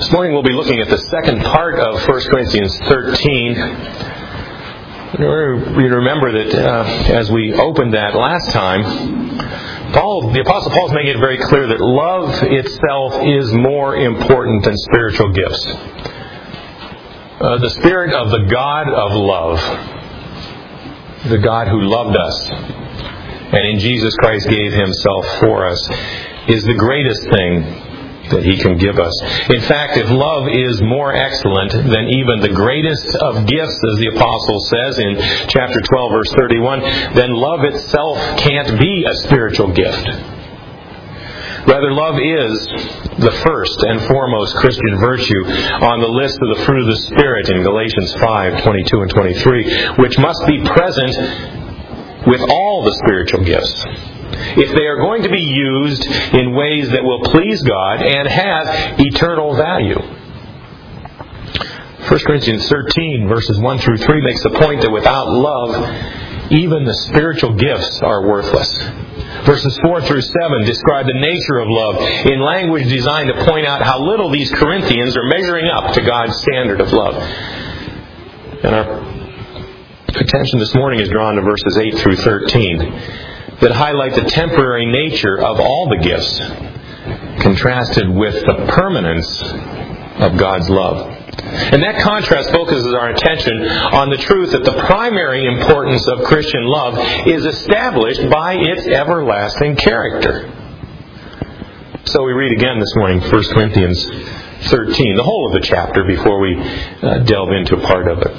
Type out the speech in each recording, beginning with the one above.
This morning we'll be looking at the second part of 1 Corinthians 13. You remember that as we opened that last time, the Apostle Paul is making it very clear that love itself is more important than spiritual gifts. The Spirit of the God of love, the God who loved us, and in Jesus Christ gave Himself for us, is the greatest thing that He can give us. In fact, if love is more excellent than even the greatest of gifts, as the Apostle says in chapter 12, verse 31, then love itself can't be a spiritual gift. Rather, love is the first and foremost Christian virtue on the list of the fruit of the Spirit in Galatians 5, 22 and 23, which must be present with all the spiritual gifts, if they are going to be used in ways that will please God and have eternal value. 1 Corinthians 13, verses 1 through 3 makes the point that without love, even the spiritual gifts are worthless. Verses 4 through 7 describe the nature of love in language designed to point out how little these Corinthians are measuring up to God's standard of love. And our attention this morning is drawn to verses 8 through 13. That highlight the temporary nature of all the gifts, contrasted with the permanence of God's love. And that contrast focuses our attention on the truth that the primary importance of Christian love is established by its everlasting character. So we read again this morning 1 Corinthians 13, the whole of the chapter, before we delve into a part of it.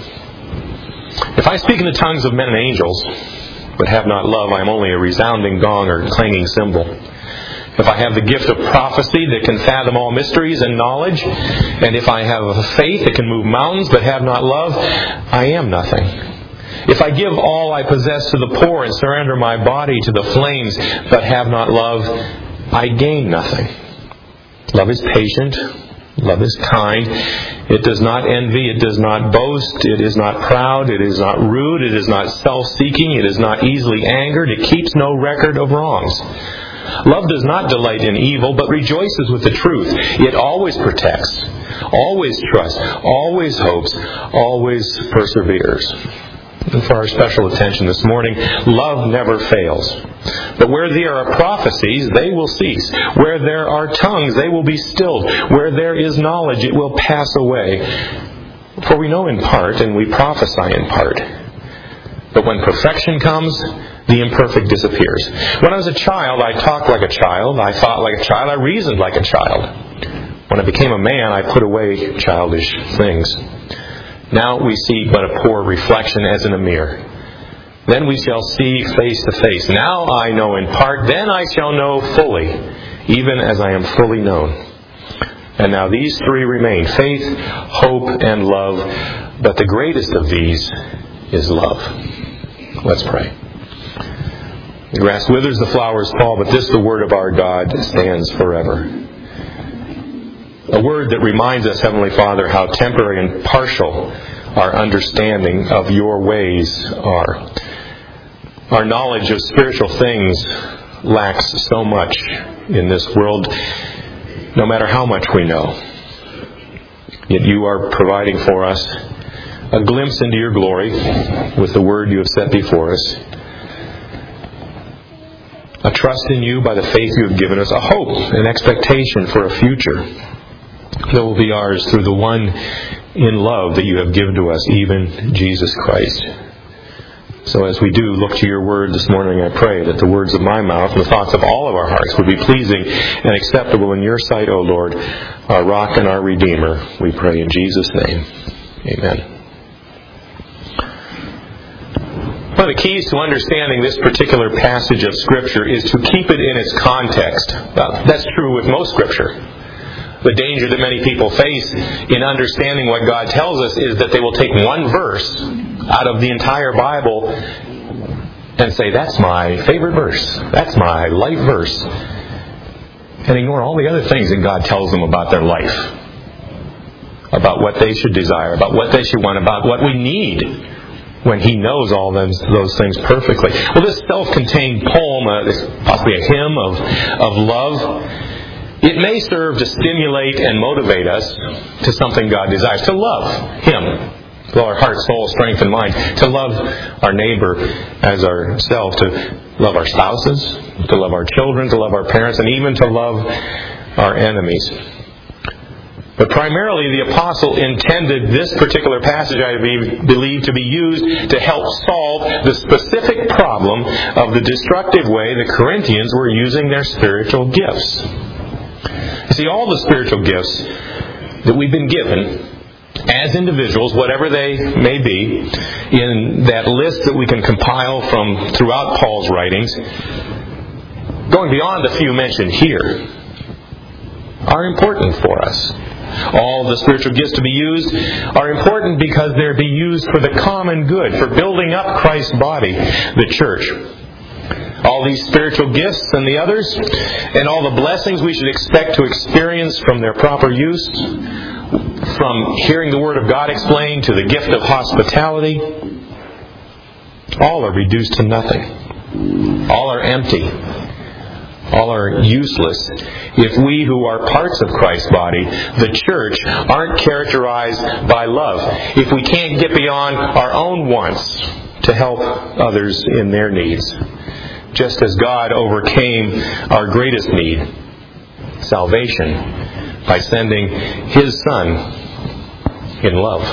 If I speak in the tongues of men and angels, but have not love, I am only a resounding gong or clanging cymbal. If I have the gift of prophecy that can fathom all mysteries and knowledge, and if I have a faith that can move mountains but have not love, I am nothing. If I give all I possess to the poor and surrender my body to the flames but have not love, I gain nothing. Love is patient. Love is kind. It does not envy. It does not boast. It is not proud. It is not rude. It is not self-seeking. It is not easily angered. It keeps no record of wrongs. Love does not delight in evil, but rejoices with the truth. It always protects, always trusts, always hopes, always perseveres. And for our special attention this morning, love never fails. But where there are prophecies, they will cease. Where there are tongues, they will be stilled. Where there is knowledge, it will pass away. For we know in part, and we prophesy in part. But when perfection comes, the imperfect disappears. When I was a child, I talked like a child. I thought like a child. I reasoned like a child. When I became a man, I put away childish things. Now we see but a poor reflection as in a mirror. Then we shall see face to face. Now I know in part, then I shall know fully, even as I am fully known. And now these three remain, faith, hope, and love. But the greatest of these is love. Let's pray. The grass withers, the flowers fall, but this, the word of our God, stands forever. A word that reminds us, Heavenly Father, how temporary and partial our understanding of your ways are. Our knowledge of spiritual things lacks so much in this world, no matter how much we know. Yet you are providing for us a glimpse into your glory with the word you have set before us. A trust in you by the faith you have given us, a hope, an expectation for a future that will be ours through the one in love that you have given to us, even Jesus Christ. So as we do look to your word this morning, I pray that the words of my mouth and the thoughts of all of our hearts would be pleasing and acceptable in your sight, O Lord, our rock and our Redeemer. We pray in Jesus' name. Amen. One of the keys to understanding this particular passage of Scripture is to keep it in its context. That's true with most Scripture. The danger that many people face in understanding what God tells us is that they will take one verse out of the entire Bible and say, that's my favorite verse. That's my life verse. And ignore all the other things that God tells them about their life. About what they should desire, about what they should want, about what we need, when He knows all those things perfectly. Well, this self-contained poem is possibly a hymn of love. It may serve to stimulate and motivate us to something God desires, to love Him with all our heart, soul, strength, and mind, to love our neighbor as ourselves, to love our spouses, to love our children, to love our parents, and even to love our enemies. But primarily the apostle intended this particular passage, I believe, to be used to help solve the specific problem of the destructive way the Corinthians were using their spiritual gifts. You see, all the spiritual gifts that we've been given as individuals, whatever they may be, in that list that we can compile from throughout Paul's writings, going beyond the few mentioned here, are important for us. All the spiritual gifts to be used are important because they're to be used for the common good, for building up Christ's body, the church. All these spiritual gifts and the others, and all the blessings we should expect to experience from their proper use, from hearing the Word of God explained to the gift of hospitality, all are reduced to nothing. All are empty. All are useless if we who are parts of Christ's body, the church, aren't characterized by love. If we can't get beyond our own wants to help others in their needs. Just as God overcame our greatest need, salvation, by sending His Son in love.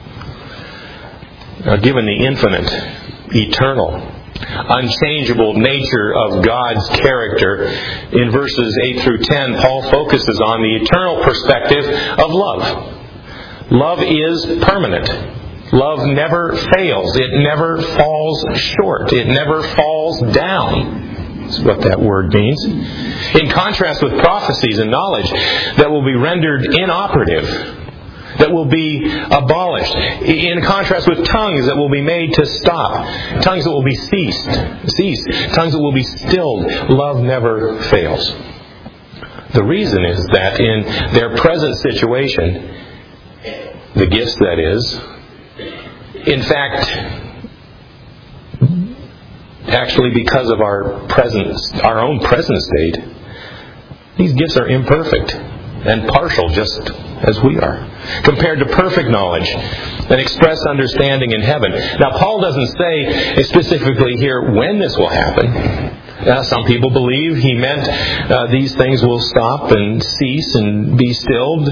Now, given the infinite, eternal, unchangeable nature of God's character, in verses 8 through 10, Paul focuses on the eternal perspective of love. Love is permanent. Love never fails. It never falls short. It never falls down. That's what that word means. In contrast with prophecies and knowledge that will be rendered inoperative, that will be abolished. In contrast with tongues that will be made to stop. Tongues that will be ceased. Tongues that will be stilled. Love never fails. The reason is that in their present situation, the gifts that is, in fact, actually because of our own present state, these gifts are imperfect and partial, just as we are, compared to perfect knowledge and express understanding in heaven. Now, Paul doesn't say specifically here when this will happen. Some people believe he meant these things will stop and cease and be stilled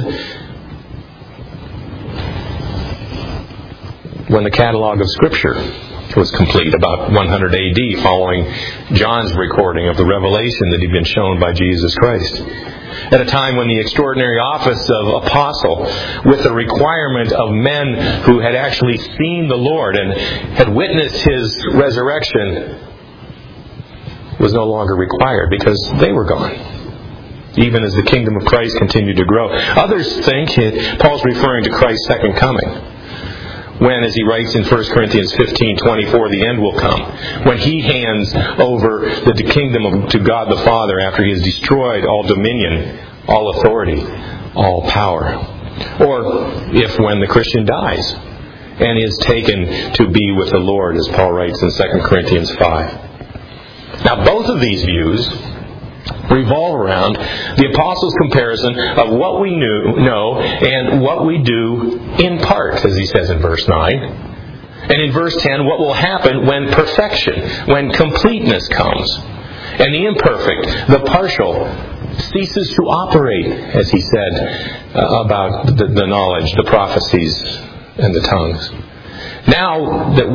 when the catalog of Scripture was complete, about 100 A.D., following John's recording of the revelation that had been shown by Jesus Christ. At a time when the extraordinary office of apostle, with the requirement of men who had actually seen the Lord and had witnessed His resurrection, was no longer required because they were gone, even as the kingdom of Christ continued to grow. Others think Paul's referring to Christ's second coming, when, as he writes in 1 Corinthians 15:24, the end will come, when He hands over the kingdom to God the Father after He has destroyed all dominion, all authority, all power. Or if when the Christian dies and is taken to be with the Lord, as Paul writes in 2 Corinthians 5. Now, both of these views revolve around the apostle's comparison of what we know and what we do in part, as he says in verse 9. And in verse 10, what will happen when perfection, when completeness comes, and the imperfect, the partial, ceases to operate, as he said about the knowledge, the prophecies, and the tongues. What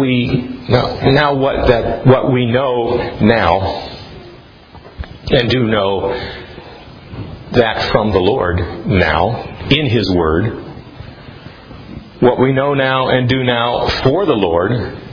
we know now, and do know that from the Lord now, in His Word, what we know now and do now for the Lord,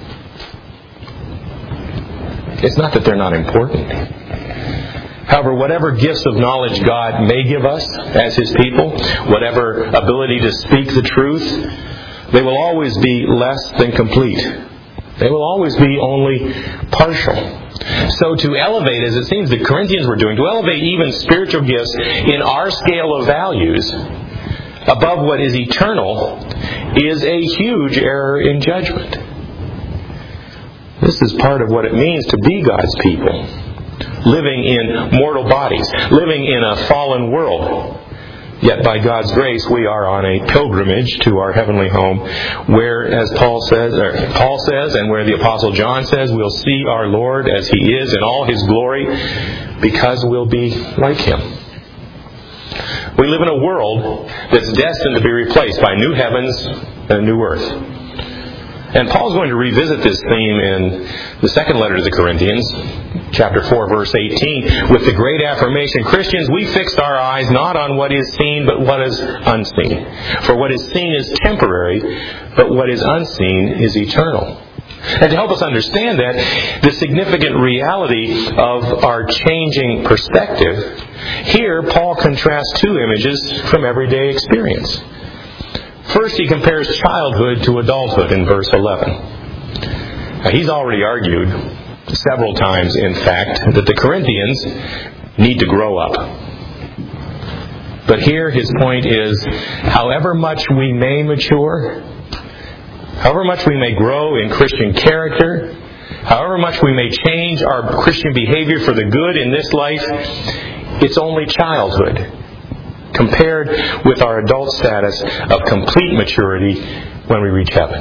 it's not that they're not important. However, whatever gifts of knowledge God may give us as His people, whatever ability to speak the truth, they will always be less than complete. They will always be only partial. So to elevate, as it seems the Corinthians were doing, to elevate even spiritual gifts in our scale of values above what is eternal is a huge error in judgment. This is part of what it means to be God's people. living in mortal bodies, living in a fallen world. Yet by God's grace, we are on a pilgrimage to our heavenly home, where, as Paul says, and where the Apostle John says, we'll see our Lord as He is in all His glory, because we'll be like Him. We live in a world that's destined to be replaced by new heavens and a new earth. And Paul's going to revisit this theme in the second letter to the Corinthians, chapter 4, verse 18, with the great affirmation, Christians, we fixed our eyes not on what is seen, but what is unseen. For what is seen is temporary, but what is unseen is eternal. And to help us understand that, the significant reality of our changing perspective, here Paul contrasts two images from everyday experience. First, he compares childhood to adulthood in verse 11. Now, he's already argued several times, in fact, that the Corinthians need to grow up. But here his point is, however much we may mature, however much we may grow in Christian character, however much we may change our Christian behavior for the good in this life, it's only childhood compared with our adult status of complete maturity when we reach heaven.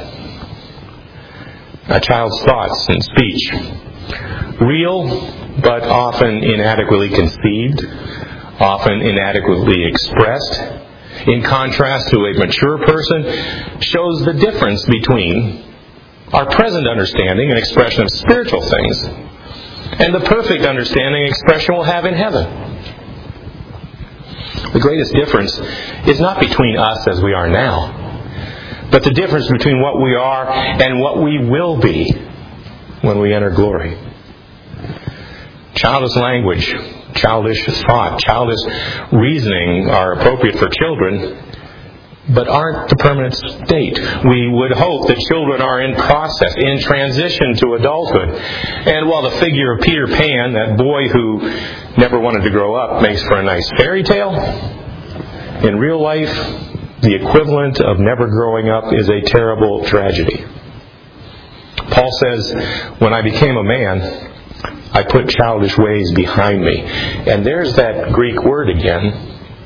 A child's thoughts and speech, real but often inadequately conceived, often inadequately expressed, in contrast to a mature person, shows the difference between our present understanding and expression of spiritual things and the perfect understanding and expression we'll have in heaven. The greatest difference is not between us as we are now, but the difference between what we are and what we will be when we enter glory. Childish language, childish thought, childish reasoning are appropriate for children, but aren't the permanent state. We would hope that children are in process, in transition to adulthood. And while the figure of Peter Pan, that boy who never wanted to grow up, makes for a nice fairy tale, in real life, the equivalent of never growing up is a terrible tragedy. Paul says, when I became a man, I put childish ways behind me. And there's that Greek word again.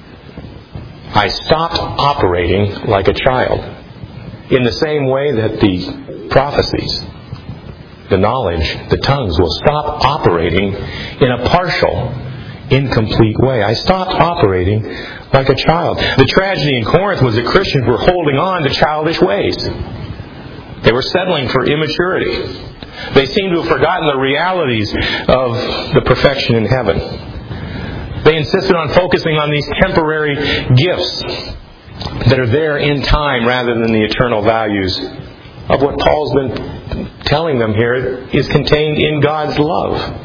I stopped operating like a child. In the same way that the prophecies, the knowledge, the tongues will stop operating in a partial, incomplete way. I stopped operating like a child. The tragedy in Corinth was that Christians were holding on to childish ways. They were settling for immaturity. They seemed to have forgotten the realities of the perfection in heaven. They insisted on focusing on these temporary gifts that are there in time rather than the eternal values of what Paul's been telling them here is contained in God's love.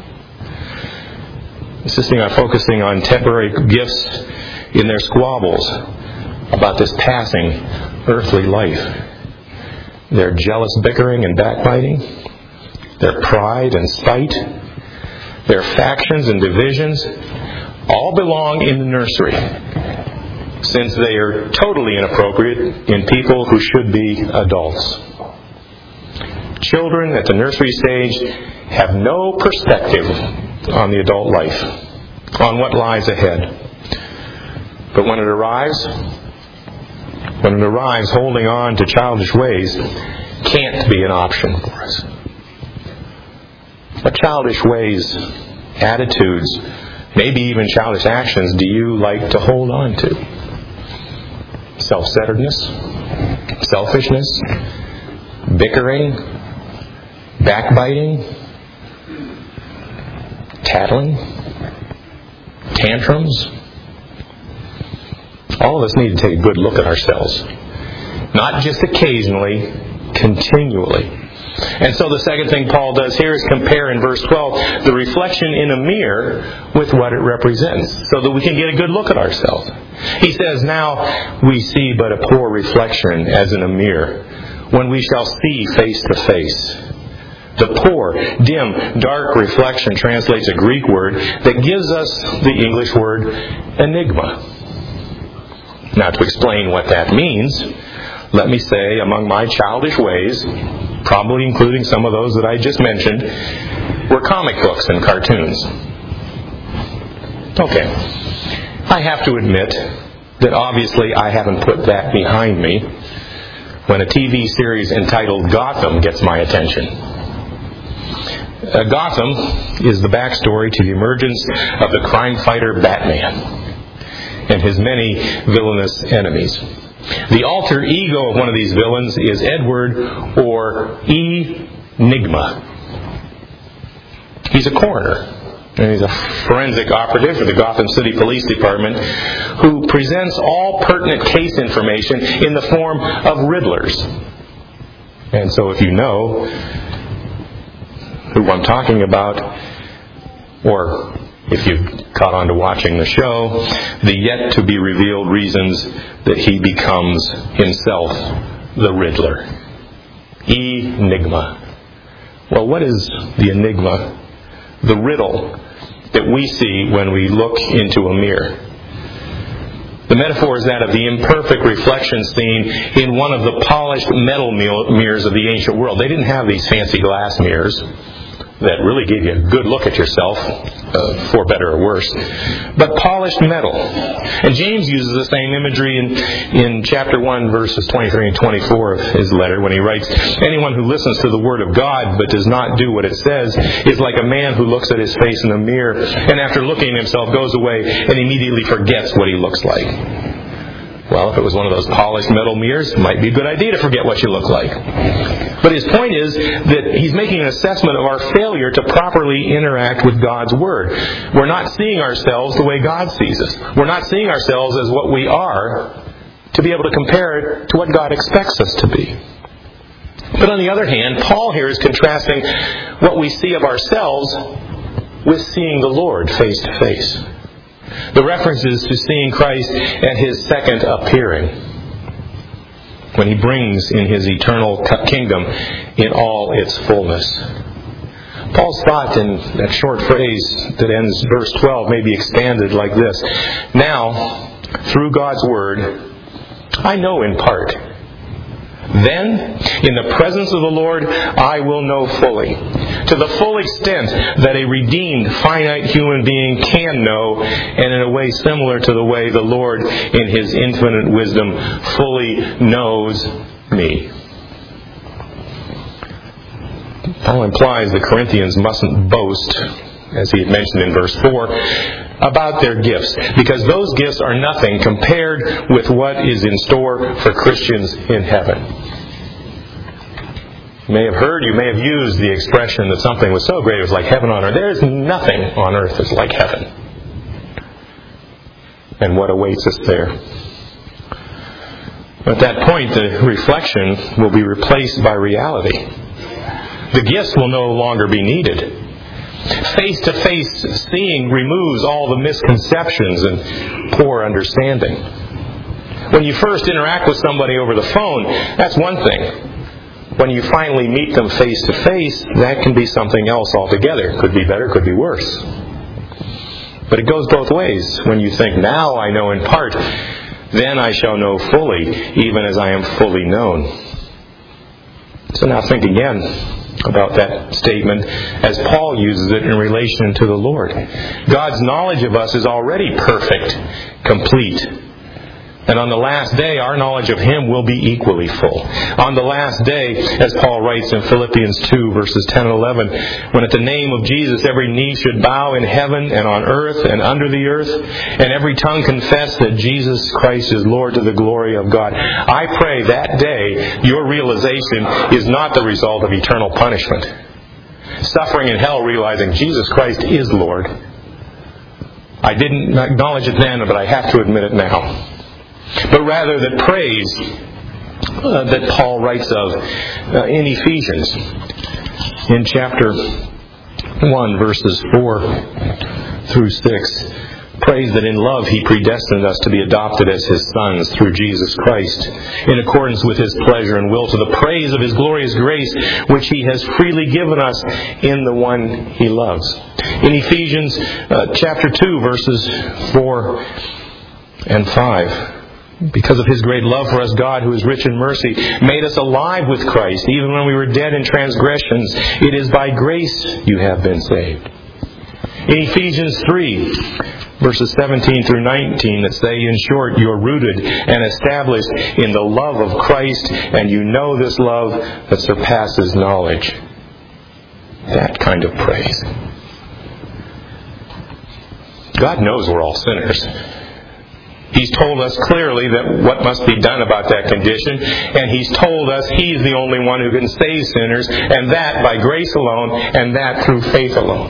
Insisting on focusing on temporary gifts in their squabbles about this passing earthly life. Their jealous bickering and backbiting, their pride and spite, their factions and divisions, all belong in the nursery, since they are totally inappropriate in people who should be adults. Children at the nursery stage have no perspective on the adult life, on what lies ahead. But when it arrives, holding on to childish ways can't be an option for us. What childish ways, attitudes, maybe even childish actions do you like to hold on to? Self-centeredness, selfishness, bickering, backbiting, tattling, tantrums. All of us need to take a good look at ourselves. Not just occasionally, continually. And so the second thing Paul does here is compare in verse 12 the reflection in a mirror with what it represents, so that we can get a good look at ourselves. He says, now we see but a poor reflection as in a mirror, when we shall see face to face. The poor, dim, dark reflection translates a Greek word that gives us the English word enigma. Now, to explain what that means, let me say, among my childish ways, probably including some of those that I just mentioned, were comic books and cartoons. Okay. I have to admit that obviously I haven't put that behind me when a TV series entitled Gotham gets my attention. Gotham is the backstory to the emergence of the crime fighter Batman and his many villainous enemies. The alter ego of one of these villains is Edward, or Enigma. He's a coroner, and he's a forensic operative for the Gotham City Police Department who presents all pertinent case information in the form of riddlers. And so if you know who I'm talking about, or if you've caught on to watching the show, the yet-to-be-revealed reasons that he becomes himself the Riddler. Enigma. Well, what is the enigma? The riddle that we see when we look into a mirror. The metaphor is that of the imperfect reflection seen in one of the polished metal mirrors of the ancient world. They didn't have these fancy glass mirrors that really gave you a good look at yourself, for better or worse, but polished metal. And James uses the same imagery in chapter 1, verses 23 and 24 of his letter when he writes, "Anyone who listens to the word of God but does not do what it says is like a man who looks at his face in a mirror and after looking at himself goes away and immediately forgets what he looks like." Well, if it was one of those polished metal mirrors, it might be a good idea to forget what you look like. But his point is that he's making an assessment of our failure to properly interact with God's Word. We're not seeing ourselves the way God sees us. We're not seeing ourselves as what we are to be able to compare it to what God expects us to be. But on the other hand, Paul here is contrasting what we see of ourselves with seeing the Lord face to face. The reference is to seeing Christ at His second appearing, when He brings in His eternal kingdom in all its fullness. Paul's thought in that short phrase that ends verse 12 may be expanded like this. Now, through God's Word, I know in part. Then, in the presence of the Lord, I will know fully, to the full extent that a redeemed, finite human being can know, and in a way similar to the way the Lord, in His infinite wisdom, fully knows me. Paul implies the Corinthians mustn't boast, as he had mentioned in verse 4, about their gifts, because those gifts are nothing compared with what is in store for Christians in heaven. You may have heard, you may have used the expression that something was so great it was like heaven on earth. There is nothing on earth that's like heaven. And what awaits us there. At that point, the reflection will be replaced by reality. The gifts will no longer be needed. Face-to-face seeing removes all the misconceptions and poor understanding. When you first interact with somebody over the phone, that's one thing. When you finally meet them face-to-face, that can be something else altogether. Could be better, could be worse. But it goes both ways. When you think, now I know in part, then I shall know fully, even as I am fully known. So now think again about that statement as Paul uses it in relation to the Lord. God's knowledge of us is already perfect, complete. And on the last day, our knowledge of Him will be equally full. On the last day, as Paul writes in Philippians 2, verses 10 and 11, when at the name of Jesus every knee should bow in heaven and on earth and under the earth, and every tongue confess that Jesus Christ is Lord to the glory of God. I pray that day your realization is not the result of eternal punishment. Suffering in hell realizing Jesus Christ is Lord. I didn't acknowledge it then, but I have to admit it now. But rather the praise that Paul writes of in Ephesians, in chapter 1, verses 4 through 6. Praise that in love He predestined us to be adopted as His sons through Jesus Christ, in accordance with His pleasure and will, to the praise of His glorious grace, which He has freely given us in the one He loves. In Ephesians chapter 2, verses 4 and 5. Because of His great love for us, God, who is rich in mercy, made us alive with Christ, even when we were dead in transgressions. It is by grace you have been saved. In Ephesians 3, verses 17 through 19 that say, in short, you're rooted and established in the love of Christ, and you know this love that surpasses knowledge. That kind of praise. God knows we're all sinners. He's told us clearly that what must be done about that condition, and He's told us He's the only one who can save sinners, and that by grace alone, and that through faith alone.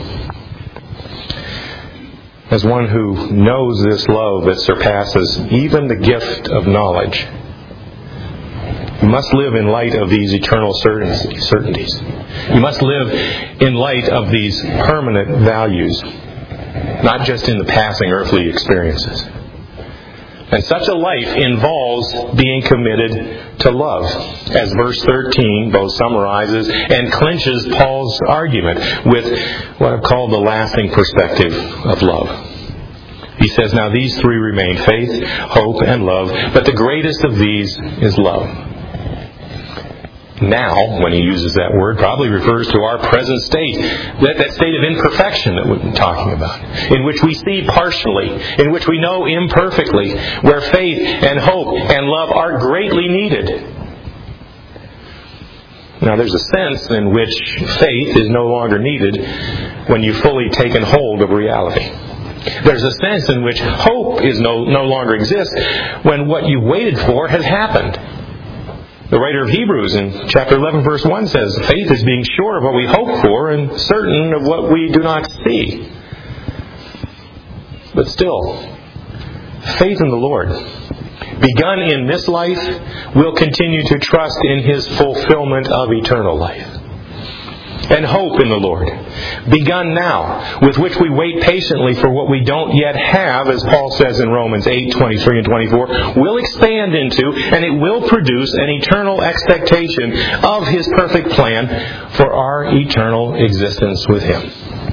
As one who knows this love that surpasses even the gift of knowledge, you must live in light of these eternal certainties. You must live in light of these permanent values, not just in the passing earthly experiences. And such a life involves being committed to love, as verse 13 both summarizes and clinches Paul's argument with what I've called the lasting perspective of love. He says, now these three remain, faith, hope, and love, but the greatest of these is love. Now, when he uses that word, probably refers to our present state, that state of imperfection that we've been talking about, in which we see partially, in which we know imperfectly, where faith and hope and love are greatly needed. Now, there's a sense in which faith is no longer needed when you've fully taken hold of reality. There's a sense in which hope is no longer exists when what you waited for has happened. The writer of Hebrews in chapter 11, verse 1 says, faith is being sure of what we hope for and certain of what we do not see. But still, faith in the Lord, begun in this life, will continue to trust in His fulfillment of eternal life. And hope in the Lord, begun now, with which we wait patiently for what we don't yet have, as Paul says in Romans 8:23 and 24, will expand into, and it will produce an eternal expectation of His perfect plan for our eternal existence with Him.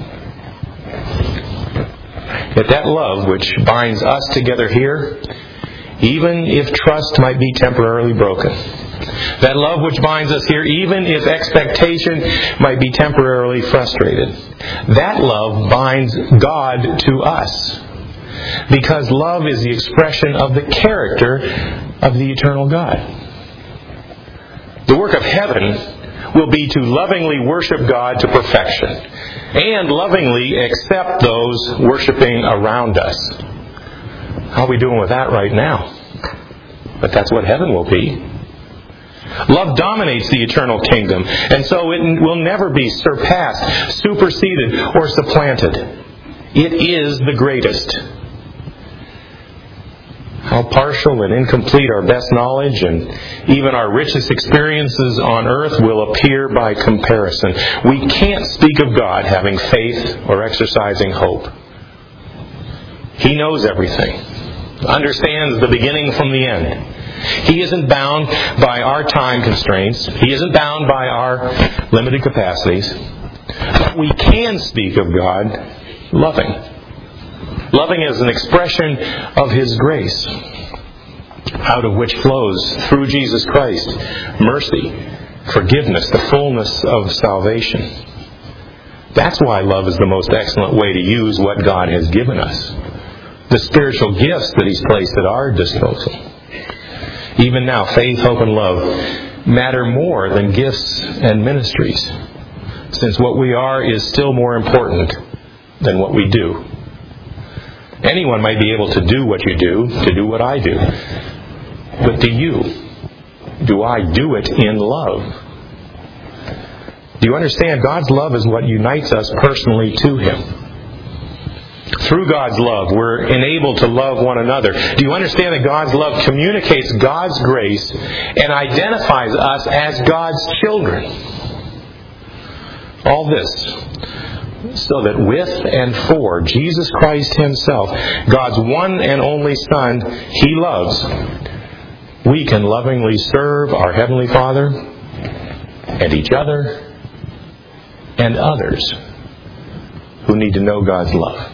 Yet that love which binds us together here, even if trust might be temporarily broken, that love which binds us here, even if expectation might be temporarily frustrated, that love binds God to us. Because love is the expression of the character of the eternal God. The work of heaven will be to lovingly worship God to perfection, and lovingly accept those worshiping around us. How are we doing with that right now? But that's what heaven will be. Love dominates the eternal kingdom, and so it will never be surpassed, superseded, or supplanted. It is the greatest. How partial and incomplete our best knowledge and even our richest experiences on earth will appear by comparison. We can't speak of God having faith or exercising hope. He knows everything, understands the beginning from the end. He isn't bound by our time constraints. He isn't bound by our limited capacities. But we can speak of God loving. Loving as an expression of His grace, out of which flows, through Jesus Christ, mercy, forgiveness, the fullness of salvation. That's why love is the most excellent way to use what God has given us, the spiritual gifts that He's placed at our disposal. Even now, faith, hope, and love matter more than gifts and ministries, since what we are is still more important than what we do. Anyone might be able to do what you do, to do what I do. But do I do it in love? Do you understand? God's love is what unites us personally to Him. Through God's love, we're enabled to love one another. Do you understand that God's love communicates God's grace and identifies us as God's children? All this so that with and for Jesus Christ Himself, God's one and only Son He loves, we can lovingly serve our Heavenly Father and each other and others who need to know God's love.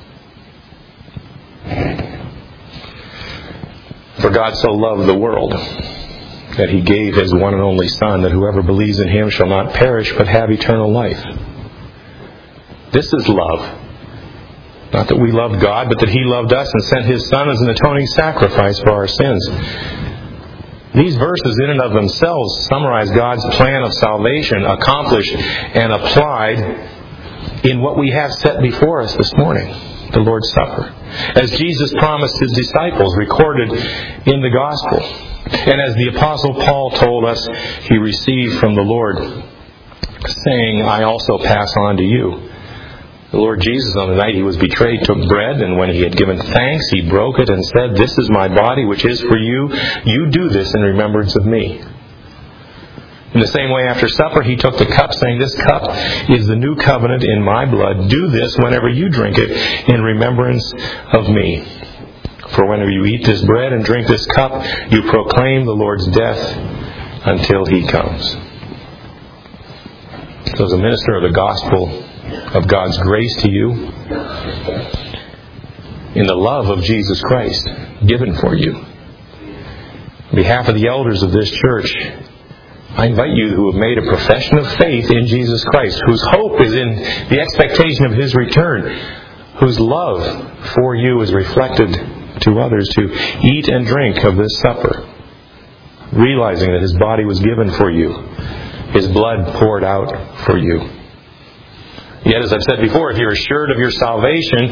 For God so loved the world that He gave His one and only Son, that whoever believes in Him shall not perish but have eternal life. This is love. Not that we loved God, but that He loved us and sent His Son as an atoning sacrifice for our sins. These verses in and of themselves summarize God's plan of salvation accomplished and applied in what we have set before us this morning, the Lord's Supper. As Jesus promised His disciples, recorded in the Gospel. And as the Apostle Paul told us, he received from the Lord, saying, I also pass on to you. The Lord Jesus, on the night He was betrayed, took bread, and when He had given thanks, He broke it and said, This is my body, which is for you. You do this in remembrance of me. In the same way, after supper, He took the cup, saying, This cup is the new covenant in my blood. Do this whenever you drink it in remembrance of me. For whenever you eat this bread and drink this cup, you proclaim the Lord's death until He comes. So as a minister of the gospel of God's grace to you, in the love of Jesus Christ given for you, on behalf of the elders of this church, I invite you who have made a profession of faith in Jesus Christ, whose hope is in the expectation of His return, whose love for you is reflected to others, to eat and drink of this supper, realizing that His body was given for you, His blood poured out for you. Yet, as I've said before, if you're assured of your salvation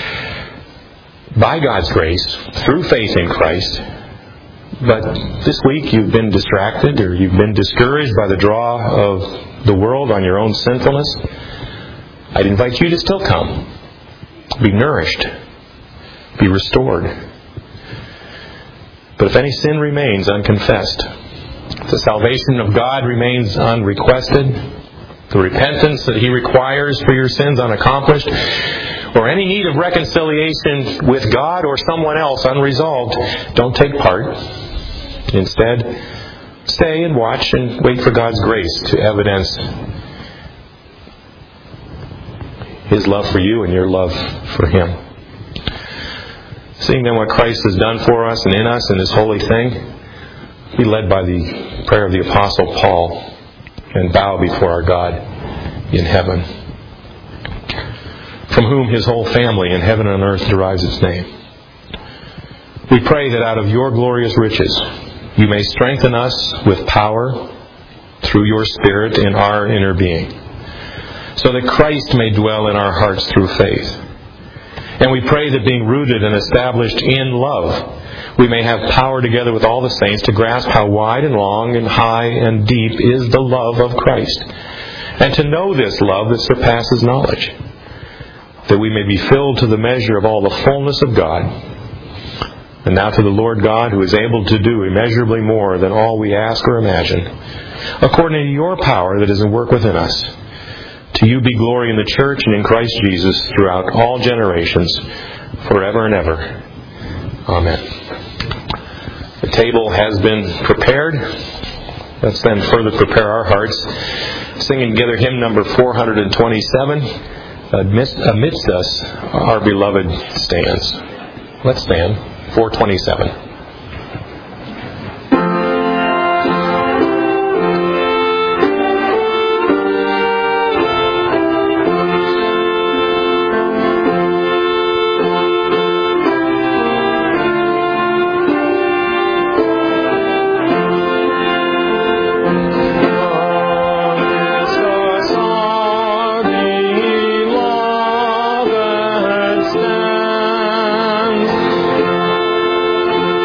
by God's grace, through faith in Christ, but this week you've been distracted or you've been discouraged by the draw of the world on your own sinfulness, I'd invite you to still come. Be nourished. Be restored. But if any sin remains unconfessed, if the salvation of God remains unrequested, the repentance that He requires for your sins unaccomplished, or any need of reconciliation with God or someone else unresolved, don't take part. Instead, stay and watch and wait for God's grace to evidence His love for you and your love for Him. Seeing then what Christ has done for us and in us in this holy thing, be led by the prayer of the Apostle Paul and bow before our God in heaven, from whom His whole family in heaven and earth derives its name. We pray that out of your glorious riches you may strengthen us with power through your Spirit in our inner being, so that Christ may dwell in our hearts through faith. And we pray that being rooted and established in love, we may have power together with all the saints to grasp how wide and long and high and deep is the love of Christ, and to know this love that surpasses knowledge, that we may be filled to the measure of all the fullness of God. And now to the Lord God, who is able to do immeasurably more than all we ask or imagine, according to your power that is at work within us, to you be glory in the church and in Christ Jesus throughout all generations, forever and ever. Amen. The table has been prepared. Let's then further prepare our hearts, singing together hymn number 427, Amidst Us Our Beloved Stands. Let's stand. 427. Stands.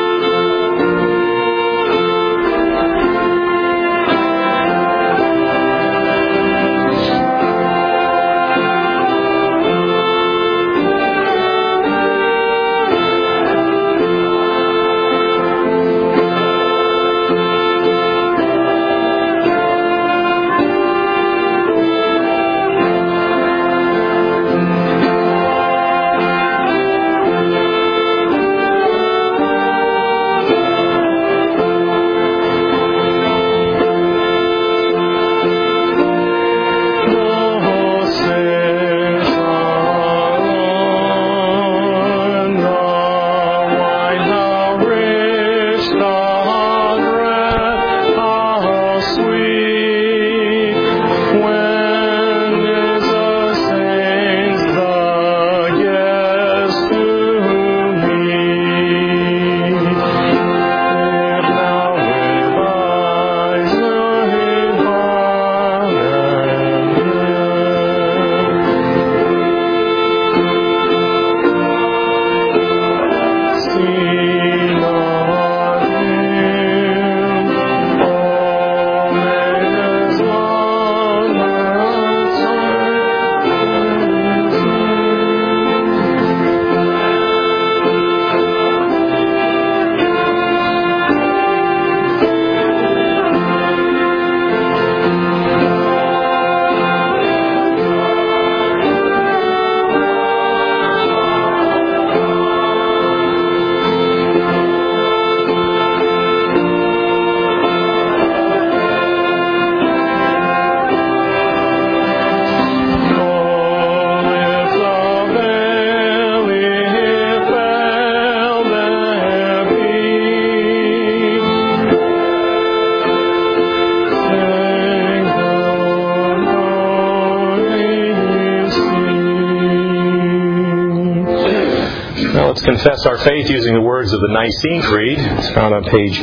let's confess our faith using the words of the Nicene Creed. It's found on page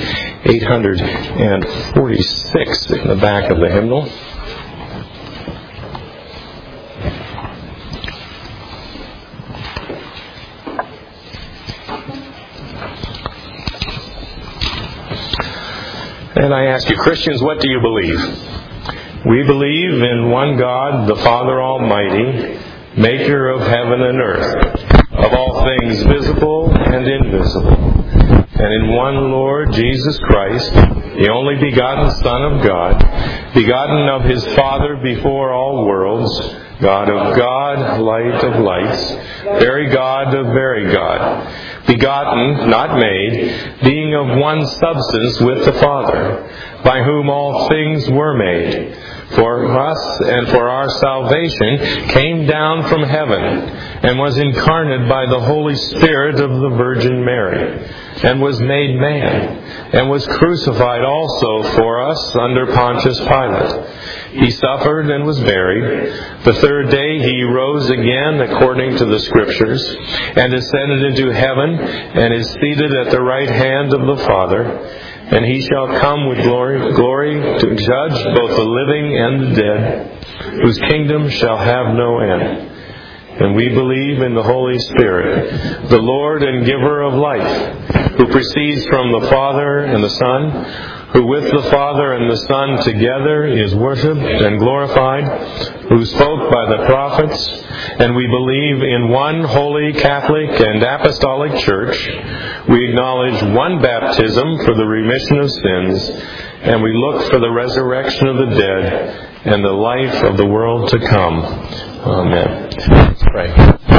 846 in the back of the hymnal. And I ask you, Christians, what do you believe? We believe in one God, the Father Almighty, maker of heaven and earth, of all things visible and invisible, and in one Lord Jesus Christ, the only begotten Son of God, begotten of His Father before all worlds, God of God, light of lights, very God of very God, begotten, not made, being of one substance with the Father, by whom all things were made, for us and for our salvation, came down from heaven, and was incarnate by the Holy Spirit of the Virgin Mary, and was made man, and was crucified also for us under Pontius Pilate. He suffered and was buried. The third day He rose again according to the Scriptures, and ascended into heaven, and is seated at the right hand of the Father. And He shall come with glory to judge both the living and the dead, whose kingdom shall have no end. And we believe in the Holy Spirit, the Lord and giver of life, who proceeds from the Father and the Son, who with the Father and the Son together is worshipped and glorified, who spoke by the prophets, and we believe in one holy Catholic and Apostolic Church. We acknowledge one baptism for the remission of sins, and we look for the resurrection of the dead and the life of the world to come. Amen. Let's pray.